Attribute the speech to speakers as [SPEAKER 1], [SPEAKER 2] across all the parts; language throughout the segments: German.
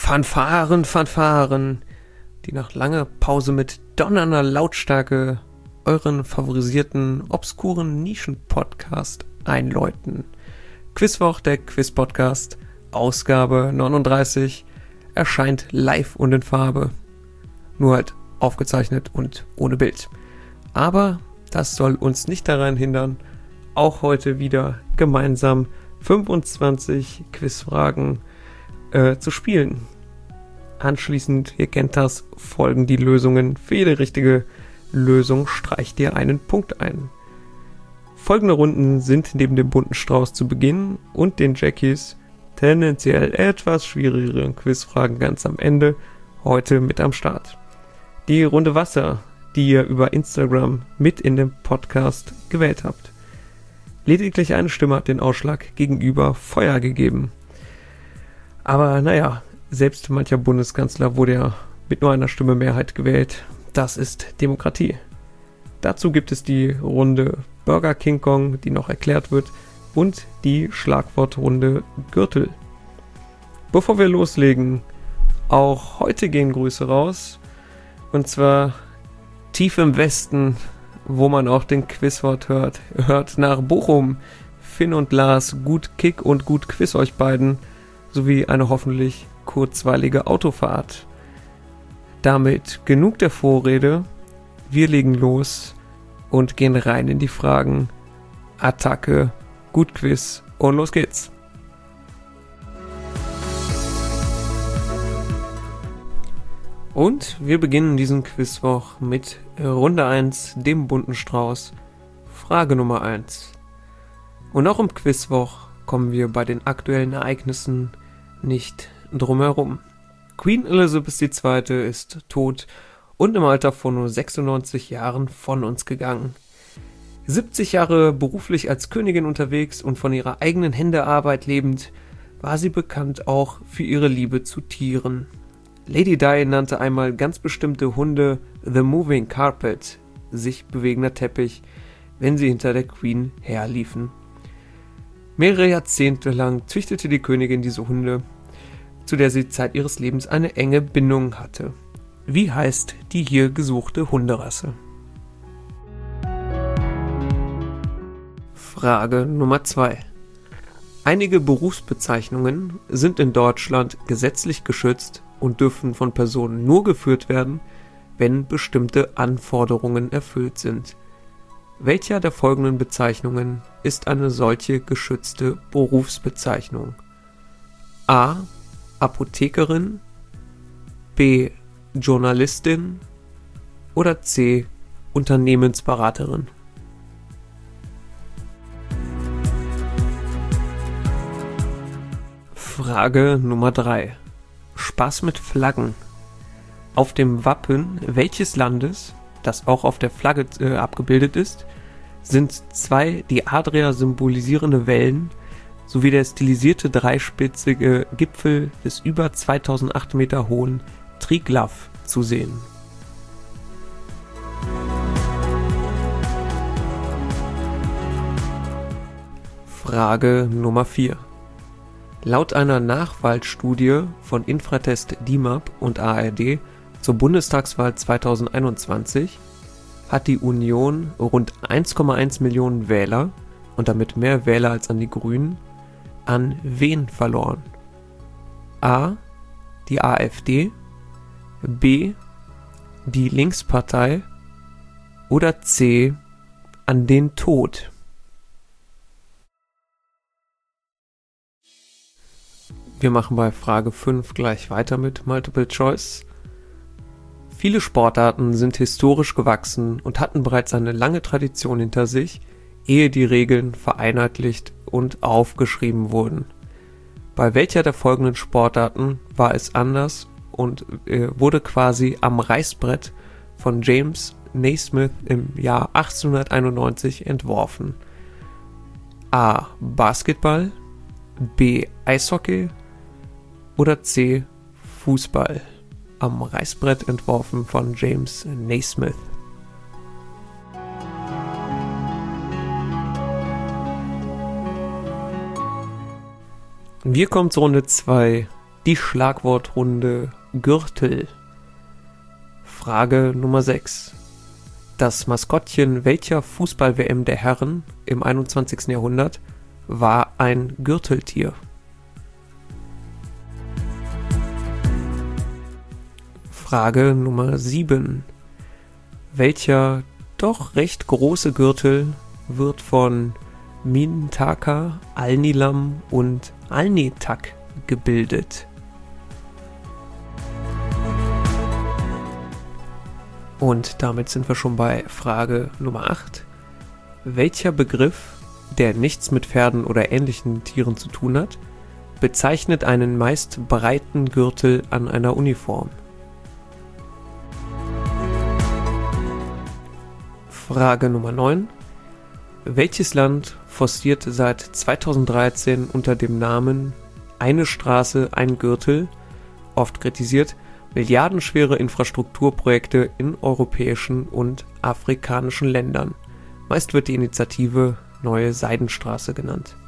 [SPEAKER 1] Fanfaren, Fanfaren, die nach langer Pause mit donnernder Lautstärke euren favorisierten, obskuren Nischen-Podcast einläuten. Quizwoch, der Quiz-Podcast, Ausgabe 39, erscheint live und in Farbe. Nur halt aufgezeichnet und ohne Bild. Aber das soll uns nicht daran hindern, auch heute wieder gemeinsam 25 Quizfragen zu spielen. Anschließend, ihr kennt das, folgen die Lösungen. Für jede richtige Lösung streicht ihr einen Punkt ein. Folgende Runden sind neben dem bunten Strauß zu Beginn und den Jackies tendenziell etwas schwierigere Quizfragen ganz am Ende heute mit am Start. Die Runde Wasser, die ihr über Instagram mit in den Podcast gewählt habt. Lediglich eine Stimme hat den Ausschlag gegenüber Feuer gegeben. Aber naja, selbst mancher Bundeskanzler wurde ja mit nur einer Stimme Mehrheit gewählt. Das ist Demokratie. Dazu gibt es die Runde Burger King Kong, die noch erklärt wird, und die Schlagwortrunde Gürtel. Bevor wir loslegen, auch heute gehen Grüße raus. Und zwar tief im Westen, wo man auch den Quizwort hört. Hört nach Bochum. Finn und Lars, gut Kick und gut Quiz euch beiden, sowie eine hoffentlich kurzweilige Autofahrt. Damit genug der Vorrede. Wir legen los und gehen rein in die Fragen. Attacke, gut Quiz und los geht's. Und wir beginnen diesen Quizwoch mit Runde 1, dem bunten Strauß. Frage Nummer 1. Und auch im Quizwoch kommen wir bei den aktuellen Ereignissen nicht drumherum. Queen Elizabeth II. Ist tot und im Alter von nur 96 Jahren von uns gegangen. 70 Jahre beruflich als Königin unterwegs und von ihrer eigenen Händearbeit lebend, war sie bekannt auch für ihre Liebe zu Tieren. Lady Di nannte einmal ganz bestimmte Hunde The Moving Carpet, sich bewegender Teppich, wenn sie hinter der Queen herliefen. Mehrere Jahrzehnte lang züchtete die Königin diese Hunde, zu der sie Zeit ihres Lebens eine enge Bindung hatte. Wie heißt die hier gesuchte Hunderasse? Frage Nummer 2. Einige Berufsbezeichnungen sind in Deutschland gesetzlich geschützt und dürfen von Personen nur geführt werden, wenn bestimmte Anforderungen erfüllt sind. Welcher der folgenden Bezeichnungen ist eine solche geschützte Berufsbezeichnung? A. Apothekerin, B. Journalistin oder C. Unternehmensberaterin? Frage Nummer 3. Spaß mit Flaggen. Auf dem Wappen welches Landes, das auch auf der Flagge abgebildet ist, sind zwei die Adria symbolisierende Wellen sowie der stilisierte dreispitzige Gipfel des über 2008 Meter hohen Triglav zu sehen. Frage Nummer 4. Laut einer Nachwahlstudie von Infratest DIMAP und ARD zur Bundestagswahl 2021 hat die Union rund 1,1 Millionen Wähler und damit mehr Wähler als an die Grünen an wen verloren? A. Die AfD, B. die Linkspartei oder C. an den Tod? Wir machen bei Frage 5 gleich weiter mit Multiple Choice. Viele Sportarten sind historisch gewachsen und hatten bereits eine lange Tradition hinter sich, ehe die Regeln vereinheitlicht und aufgeschrieben wurden. Bei welcher der folgenden Sportarten war es anders und wurde quasi am Reißbrett von James Naismith im Jahr 1891 entworfen? A. Basketball, B. Eishockey oder C. Fußball? Am Reißbrett entworfen von James Naismith. Wir kommen zur Runde 2, die Schlagwortrunde Gürtel. Frage Nummer 6. Das Maskottchen welcher Fußball-WM der Herren im 21. Jahrhundert war ein Gürteltier? Frage Nummer 7. Welcher doch recht große Gürtel wird von Mintaka, Alnilam und Alnitak gebildet? Und damit sind wir schon bei Frage Nummer 8. Welcher Begriff, der nichts mit Pferden oder ähnlichen Tieren zu tun hat, bezeichnet einen meist breiten Gürtel an einer Uniform? Frage Nummer 9. Welches Land forciert seit 2013 unter dem Namen Eine Straße, ein Gürtel, oft kritisiert, milliardenschwere Infrastrukturprojekte in europäischen und afrikanischen Ländern? Meist wird die Initiative Neue Seidenstraße genannt.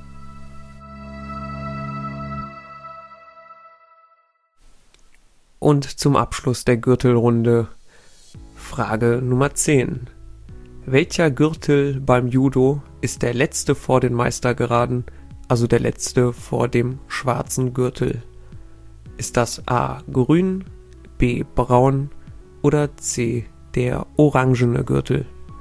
[SPEAKER 1] Und zum Abschluss der Gürtelrunde Frage Nummer 10. Welcher Gürtel beim Judo ist der letzte vor den Meistergeraden, also der letzte vor dem schwarzen Gürtel? Ist das A. grün, B. braun oder C. der orangene Gürtel?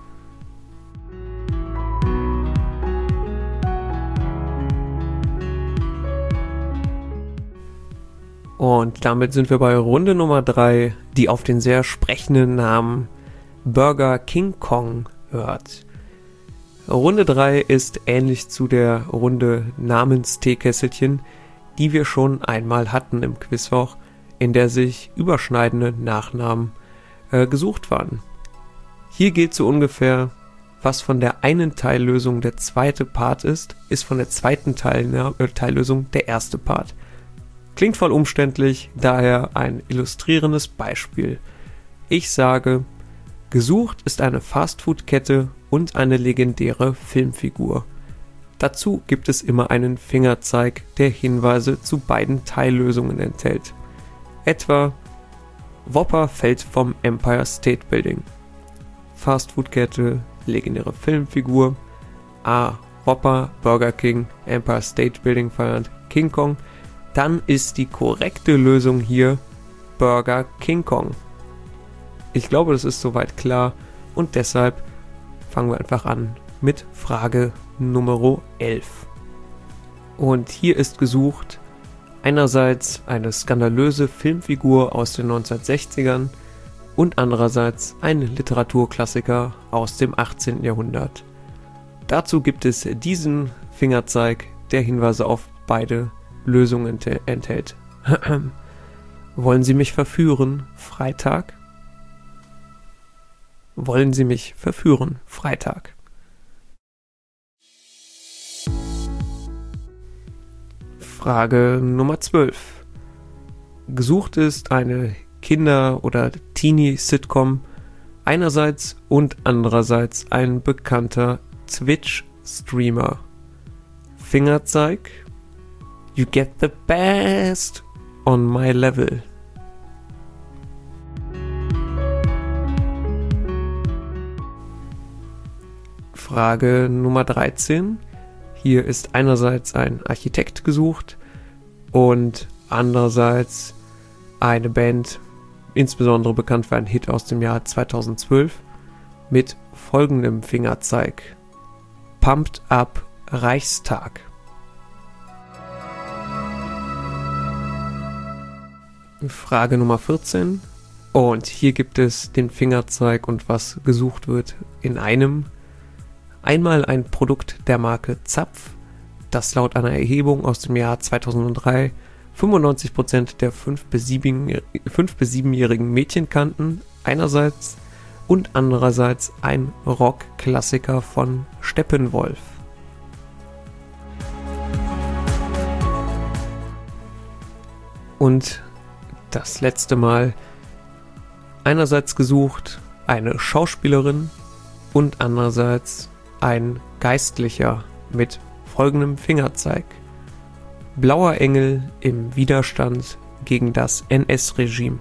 [SPEAKER 1] Und damit sind wir bei Runde Nummer 3, die auf den sehr sprechenden Namen Burger King Kong hört. Runde 3 ist ähnlich zu der Runde Namens-Teekesselchen, die wir schon einmal hatten im Quizwoch, in der sich überschneidende Nachnamen gesucht waren. Hier gilt so ungefähr, was von der einen Teillösung der zweite Part ist von der zweiten Teillösung der erste Part. Klingt voll umständlich, daher ein illustrierendes Beispiel. Ich sage, gesucht ist eine Fastfood-Kette und eine legendäre Filmfigur. Dazu gibt es immer einen Fingerzeig, der Hinweise zu beiden Teillösungen enthält. Etwa Whopper fällt vom Empire State Building. Fastfood-Kette, legendäre Filmfigur. A. Whopper, Burger King, Empire State Building feiert King Kong. Dann ist die korrekte Lösung hier Burger King Kong. Ich glaube, das ist soweit klar und deshalb fangen wir einfach an mit Frage Nummer 11. Und hier ist gesucht einerseits eine skandalöse Filmfigur aus den 1960ern und andererseits ein Literaturklassiker aus dem 18. Jahrhundert. Dazu gibt es diesen Fingerzeig, der Hinweise auf beide Lösungen enthält. Wollen Sie mich verführen, Freitag? Wollen Sie mich verführen, Freitag? Frage Nummer 12. Gesucht ist eine Kinder- oder Teenie-Sitcom, einerseits und andererseits ein bekannter Twitch-Streamer. Fingerzeig: You get the best on my level. Frage Nummer 13. Hier ist einerseits ein Architekt gesucht und andererseits eine Band, insbesondere bekannt für einen Hit aus dem Jahr 2012, mit folgendem Fingerzeig: Pumped Up Reichstag. Frage Nummer 14. Und hier gibt es den Fingerzeig und was gesucht wird in einem. Einmal ein Produkt der Marke Zapf, das laut einer Erhebung aus dem Jahr 2003 95% der 5- bis 7-jährigen Mädchen kannten, einerseits, und andererseits ein Rockklassiker von Steppenwolf. Und das letzte Mal einerseits gesucht eine Schauspielerin und andererseits ein Geistlicher mit folgendem Fingerzeig: Blauer Engel im Widerstand gegen das NS-Regime.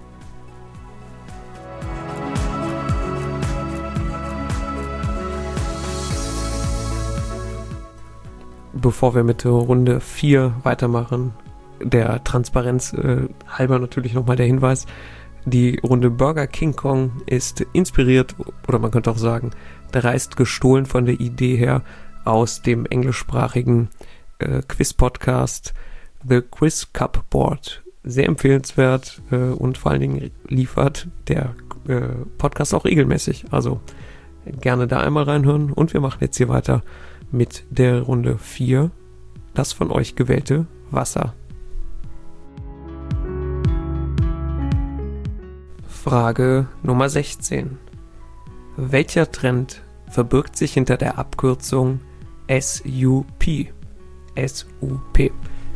[SPEAKER 1] Bevor wir mit Runde 4 weitermachen, der Transparenz halber natürlich nochmal der Hinweis, die Runde Burger King Kong ist inspiriert, oder man könnte auch sagen, dreist gestohlen von der Idee her aus dem englischsprachigen Quiz-Podcast The Quiz Cupboard. Sehr empfehlenswert und vor allen Dingen liefert der Podcast auch regelmäßig. Also gerne da einmal reinhören und wir machen jetzt hier weiter mit der Runde 4, das von euch gewählte Wasser. Frage Nummer 16. Welcher Trend verbirgt sich hinter der Abkürzung SUP? SUP.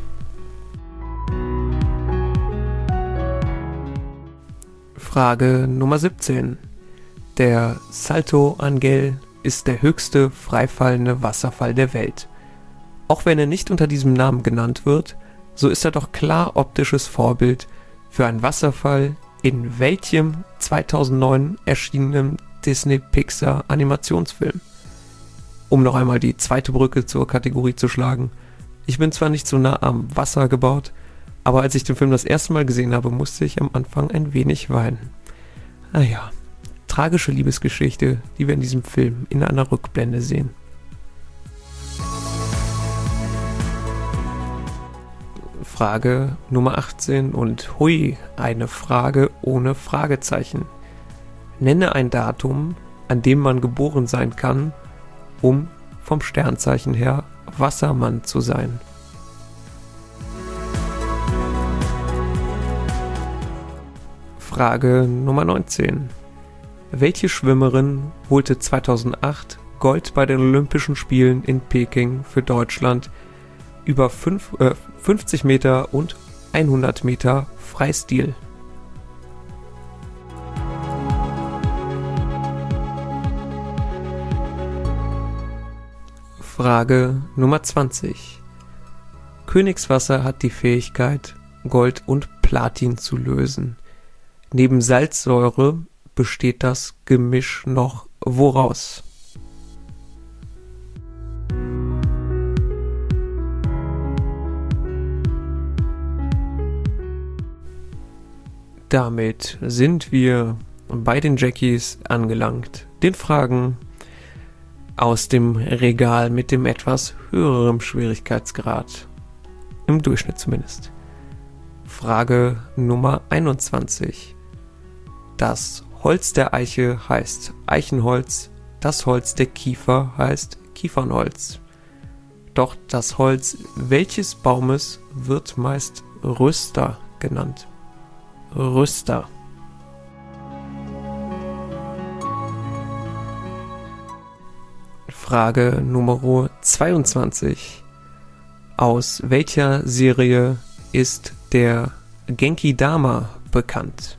[SPEAKER 1] Frage Nummer 17. Der Salto Ángel ist der höchste freifallende Wasserfall der Welt. Auch wenn er nicht unter diesem Namen genannt wird, so ist er doch klar optisches Vorbild für einen Wasserfall in welchem 2009 erschienenen Disney-Pixar-Animationsfilm? Um noch einmal die zweite Brücke zur Kategorie zu schlagen. Ich bin zwar nicht so nah am Wasser gebaut, aber als ich den Film das erste Mal gesehen habe, musste ich am Anfang ein wenig weinen. Naja, tragische Liebesgeschichte, die wir in diesem Film in einer Rückblende sehen. Frage Nummer 18 und hui, eine Frage ohne Fragezeichen. Nenne ein Datum, an dem man geboren sein kann, um vom Sternzeichen her Wassermann zu sein. Frage Nummer 19. Welche Schwimmerin holte 2008 Gold bei den Olympischen Spielen in Peking für Deutschland über 50 Meter und 100 Meter Freistil? Frage Nummer 20. Königswasser hat die Fähigkeit, Gold und Platin zu lösen. Neben Salzsäure besteht das Gemisch noch woraus? Damit sind wir bei den Jackies angelangt, den Fragen aus dem Regal mit dem etwas höherem Schwierigkeitsgrad, im Durchschnitt zumindest. Frage Nummer 21. Das Holz der Eiche heißt Eichenholz, das Holz der Kiefer heißt Kiefernholz. Doch das Holz welches Baumes wird meist Rüster genannt? Rüster. Frage Nummer 22. Aus welcher Serie ist der Genki Dama bekannt?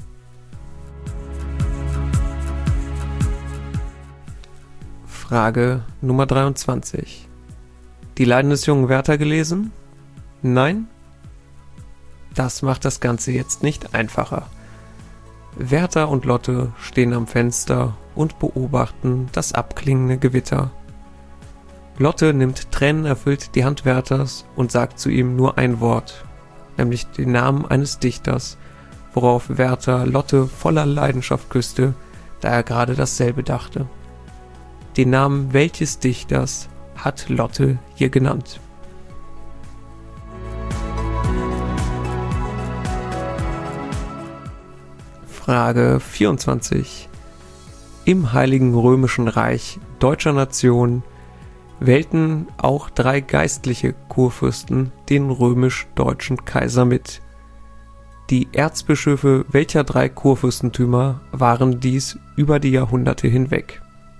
[SPEAKER 1] Frage Nummer 23. Die Leiden des jungen Werther gelesen? Nein? Das macht das Ganze jetzt nicht einfacher. Werther und Lotte stehen am Fenster und beobachten das abklingende Gewitter. Lotte nimmt tränenerfüllt die Hand Werthers und sagt zu ihm nur ein Wort, nämlich den Namen eines Dichters, worauf Werther Lotte voller Leidenschaft küsste, da er gerade dasselbe dachte. Den Namen welches Dichters hat Lotte hier genannt? Frage 24. Im Heiligen Römischen Reich deutscher Nation wählten auch 3 geistliche Kurfürsten den römisch-deutschen Kaiser mit. Die Erzbischöfe welcher 3 Kurfürstentümer waren dies über die Jahrhunderte hinweg?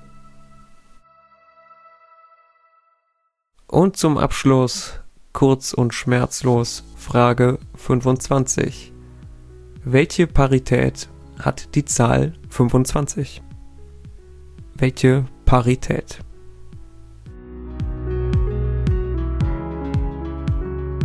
[SPEAKER 1] Und zum Abschluss, kurz und schmerzlos, Frage 25. Welche Parität hat die Zahl 25? Welche Parität?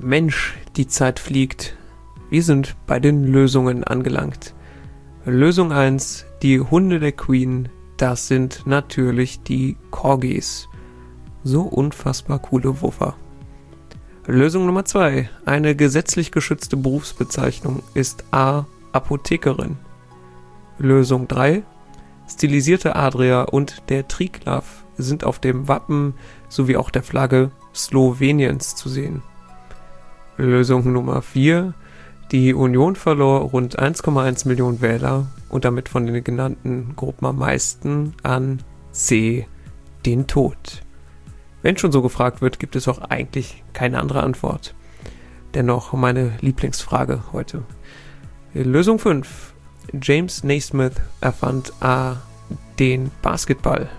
[SPEAKER 1] Mensch, die Zeit fliegt. Wir sind bei den Lösungen angelangt. Lösung 1, die Hunde der Queen, das sind natürlich die Corgis. So unfassbar coole Wuffer. Lösung Nummer 2, eine gesetzlich geschützte Berufsbezeichnung ist A. Apothekerin. Lösung 3, stilisierte Adria und der Triglav sind auf dem Wappen sowie auch der Flagge Sloweniens zu sehen. Lösung Nummer 4, die Union verlor rund 1,1 Millionen Wähler und damit von den genannten Gruppen am meisten an C. den Tod. Wenn schon so gefragt wird, gibt es auch eigentlich keine andere Antwort. Dennoch meine Lieblingsfrage heute. Lösung 5. James Naismith erfand A. den Basketball.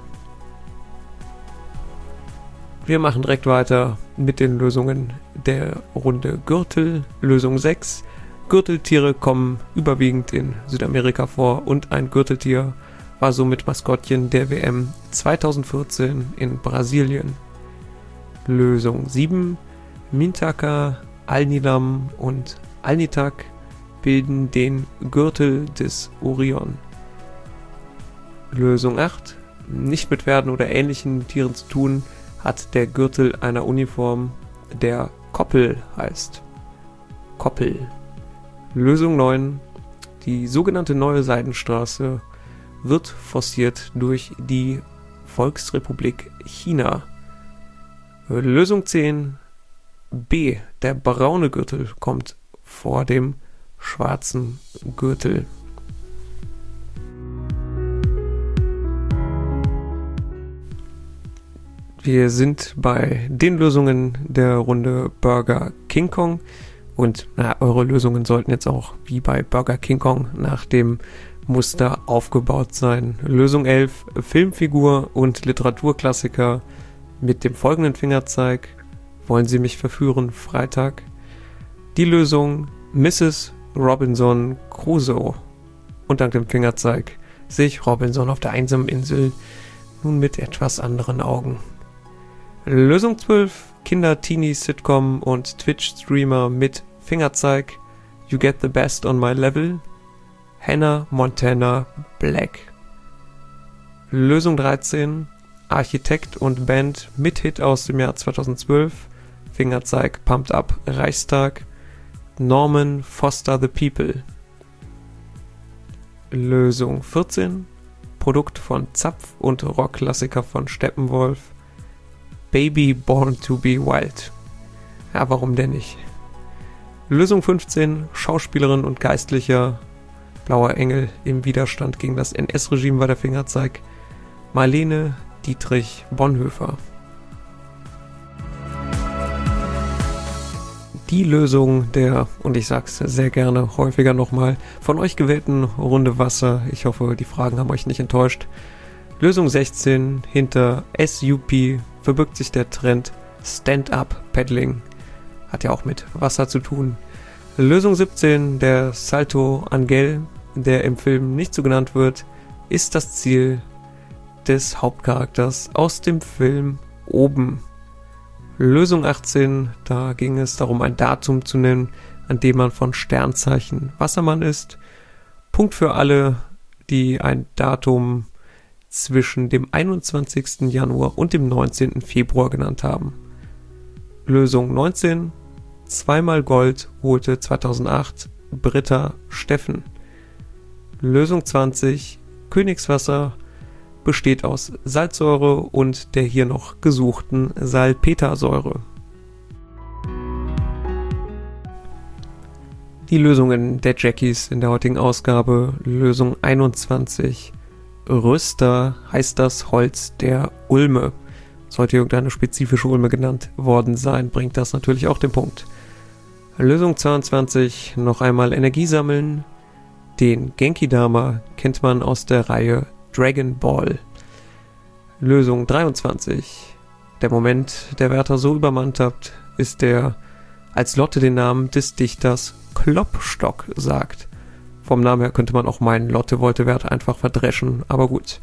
[SPEAKER 1] Wir machen direkt weiter mit den Lösungen der Runde Gürtel. Lösung 6. Gürteltiere kommen überwiegend in Südamerika vor und ein Gürteltier war somit Maskottchen der WM 2014 in Brasilien. Lösung 7. Mintaka, Alnilam und Alnitak bilden den Gürtel des Orion. Lösung 8. Nicht mit Pferden oder ähnlichen Tieren zu tun, hat der Gürtel einer Uniform, der Koppel heißt. Koppel. Lösung 9. Die sogenannte Neue Seidenstraße wird forciert durch die Volksrepublik China. Lösung 10. B. Der braune Gürtel kommt vor dem schwarzen Gürtel. Wir sind bei den Lösungen der Runde Burger King Kong und eure Lösungen sollten jetzt auch wie bei Burger King Kong nach dem Muster aufgebaut sein. Lösung 11, Filmfigur und Literaturklassiker mit dem folgenden Fingerzeig. Wollen Sie mich verführen? Freitag. Die Lösung Mrs. Robinson Crusoe. Und dank dem Fingerzeig sehe ich Robinson auf der einsamen Insel nun mit etwas anderen Augen. Lösung 12, Kinder-Teenie-Sitcom und Twitch-Streamer mit Fingerzeig You Get the Best on My Level, Hannah Montana Black. Lösung 13, Architekt und Band mit Hit aus dem Jahr 2012, Fingerzeig Pumped Up Reichstag, Norman Foster the People. Lösung 14, Produkt von Zapf und Rockklassiker von Steppenwolf, Baby Born to be Wild. Ja, warum denn nicht? Lösung 15, Schauspielerin und Geistlicher, Blauer Engel im Widerstand gegen das NS-Regime war der Fingerzeig, Marlene Dietrich Bonhoeffer. Die Lösung der, und ich sag's sehr gerne häufiger nochmal, von euch gewählten Runde Wasser. Ich hoffe, die Fragen haben euch nicht enttäuscht. Lösung 16, hinter SUP verbirgt sich der Trend Stand-Up-Paddling. Hat ja auch mit Wasser zu tun. Lösung 17, der Salto Angel, der im Film nicht so genannt wird, ist das Ziel des Hauptcharakters aus dem Film Oben. Lösung 18, da ging es darum, ein Datum zu nennen, an dem man von Sternzeichen Wassermann ist. Punkt für alle, die ein Datum zwischen dem 21. Januar und dem 19. Februar genannt haben. Lösung 19, zweimal Gold holte 2008 Britta Steffen. Lösung 20, Königswasser besteht aus Salzsäure und der hier noch gesuchten Salpetersäure. Die Lösungen der Jackies in der heutigen Ausgabe. Lösung 21. Röster heißt das Holz der Ulme. Sollte irgendeine spezifische Ulme genannt worden sein, bringt das natürlich auch den Punkt. Lösung 22. Noch einmal Energie sammeln. Den Genki-Dama kennt man aus der Reihe Dragon Ball. Lösung 23. Der Moment, der Wärter so übermannt hat, ist der, als Lotte den Namen des Dichters Klopstock sagt. Vom Namen her könnte man auch meinen, Lotte wollte Wärter einfach verdreschen, aber gut.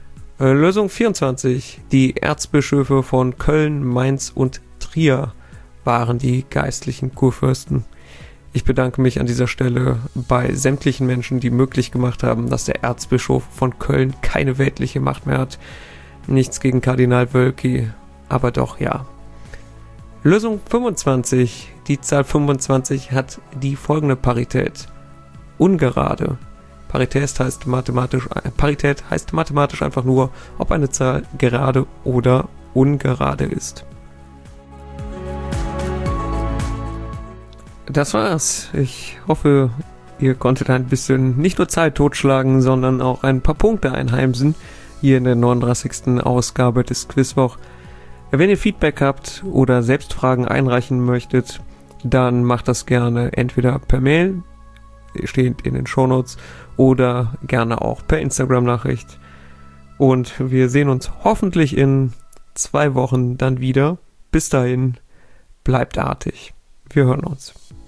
[SPEAKER 1] Lösung 24. Die Erzbischöfe von Köln, Mainz und Trier waren die geistlichen Kurfürsten. Ich bedanke mich an dieser Stelle bei sämtlichen Menschen, die möglich gemacht haben, dass der Erzbischof von Köln keine weltliche Macht mehr hat. Nichts gegen Kardinal Wölki, aber doch ja. Lösung 25. Die Zahl 25 hat die folgende Parität. Ungerade. Parität heißt mathematisch einfach nur, ob eine Zahl gerade oder ungerade ist. Das war's. Ich hoffe, ihr konntet ein bisschen nicht nur Zeit totschlagen, sondern auch ein paar Punkte einheimsen hier in der 39. Ausgabe des Quizwoch. Wenn ihr Feedback habt oder selbst Fragen einreichen möchtet, dann macht das gerne entweder per Mail, steht in den Shownotes, oder gerne auch per Instagram-Nachricht. Und wir sehen uns hoffentlich in 2 Wochen dann wieder. Bis dahin, bleibt artig. Wir hören uns.